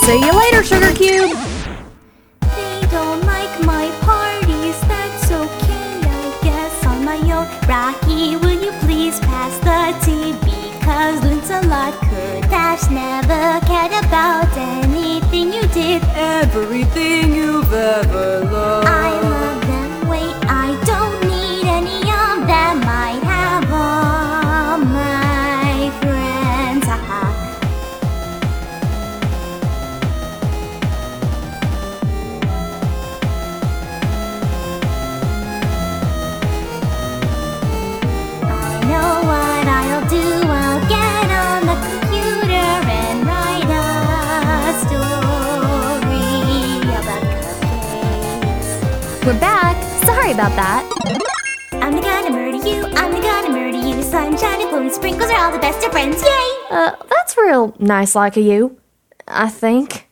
See you later, Sugar Cube. They don't like my parties, that's okay, I guess on my own. Rocky, will you please pass the tea? Because Lancelot could dash never cared about anything you did. Everything you've ever loved. I love them, wait, I don't need any of them. Might have all my friends, haha. I know what I'll do, I'll get on the computer and write a story about cupcakes. We're back. Sorry about that. I'm the guy to murder you, I'm the guy to murder you. Sunshine and pony sprinkles are all the best of friends, yay! That's real nice like of you, I think.